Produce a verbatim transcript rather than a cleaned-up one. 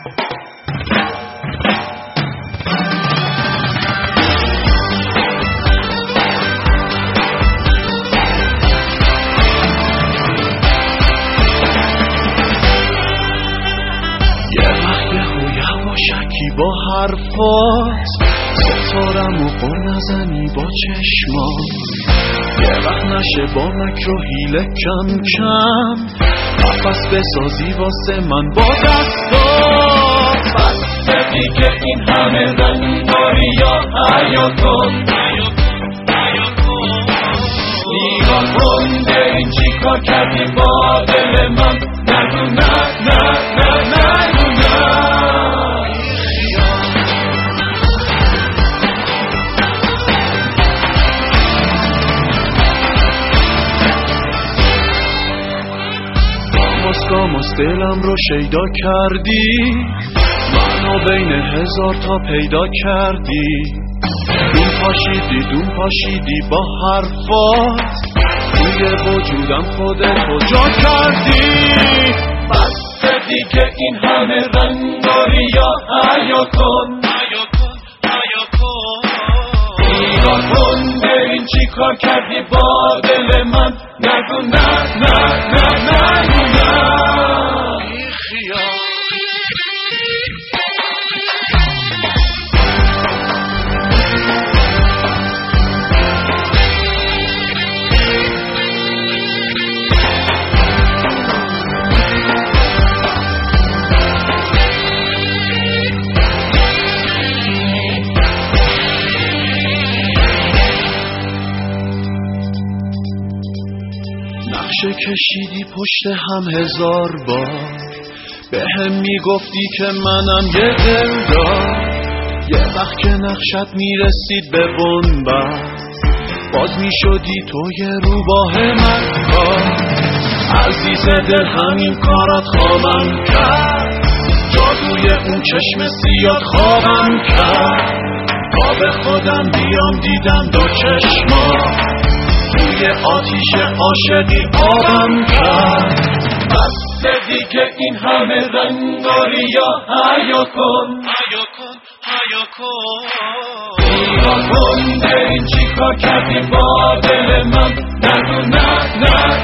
شکی با حرفات ستارم و قر نزنی با چشمات یه وقت نشه با مکر و حیله کم کم قفس بسازی واسه من با دستات بس دیگه این همه رنگاری یا حیا کن نگاه کن به این چی کار کردی با دل من نگو نه نه نه نگو نه گاماس دلم رو شیدا کردی منو بین هزار تا پیدا کردی دون پاشیدی دون پاشیدی با حرفات توی وجودم خودتو جا کردی بس دیگه این همه رنگاری یا حیا کن نگاه کن به این چی کار کردی با دل من نگو نه نه نه نگو نه نقشه کشیدی پشت هم هزار بار به هم میگفتی که منم یه دلدار یه وقت که نقشت میرسید به بنبست باز میشدی تو یه روباه من کار عزیز دل همین کارات خوابم کرد جادوی اون چشم سیاد خوابم کرد تا به خودم بیام دیدم دو چشما توی آتیش عاشقی آبم کرد بس دیگه این همه رنگاری یا حیا کن حیا کن نگاه کن به این چی کار کردی با دل من نگو نه نه